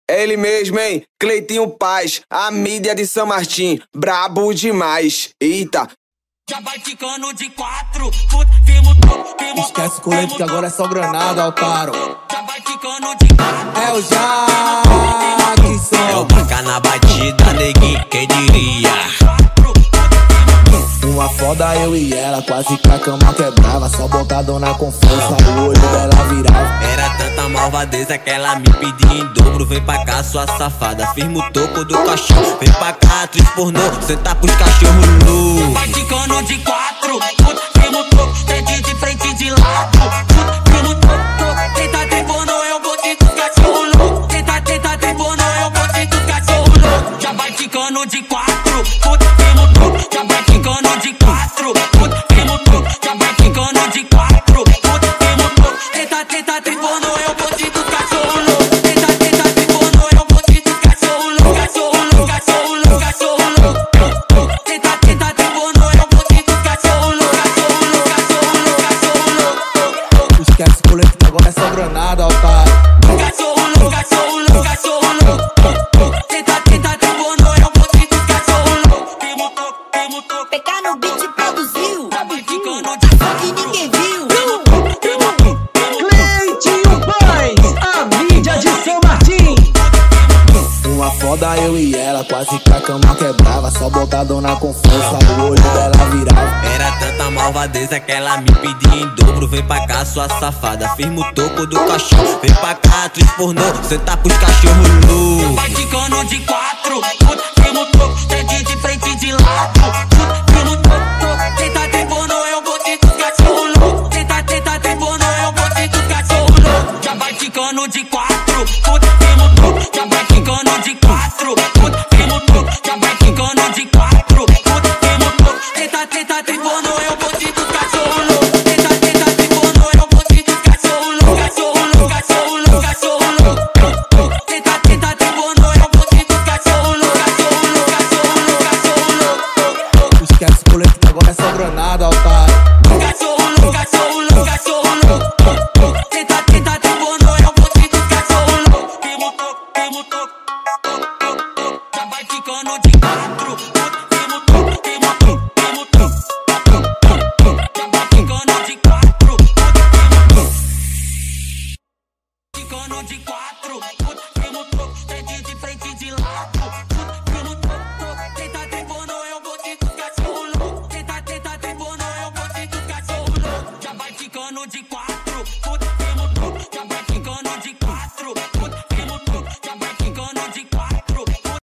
É ele mesmo, hein? Cleitinho Paz, a mídia de São Martim, brabo demais. Eita. Já vai ficando de 4, firmo. Esquece o colete que agora é só granada, Altaro. Já vai ficando de 4. É o Jackson. É o Baca na batida, neguinho, quem diria? Uma foda eu e ela, quase que a cama quebrava. Só botada na confiança, o olho dela virava. Era tanta malvadeza que ela me pedia em dobro. Vem pra cá, sua safada, firma o topo do cachorro. Vem pra cá, atriz pornô, senta pros cachorros nu. Vai ficando de 4, firmo, tende de frente e de lado. Firmo, tenta ter pornô, eu vou te dos cachorros loucos. Tenta ter pornô, eu vou te dos cachorros loucos. Já vai ficando de 4, firmo, já vai ficando de 4, firmo, já vai ficando de 4, firmo, tenta ter pornô, eu vou te dos cachorros loucos. Tenta ter pornô, eu vou te dos cachorros loucos. Cachorros loucos. Tenta ter pornô, eu vou te dos cachorros loucos. Esquece o colete que agora é só granada, Altaro. Cachorro louco. Tenta ter pornô, eu vou te dos cachorros loucos. Firmo, PK no beat produziu, já vai ficando de que 4. ninguém viu. Cleitinho Paz, a mídia de São Martim. Uma foda eu e ela, quase que a cama quebrava. Só botada na confiança, o olho dela virava. Era tanta malvadeza que ela me pedia em dobro. Vem pra cá, sua safada, firma o topo do cachorro. Vem pra cá, atriz pornô, senta pros cachorros nu. Vai ficando de 4,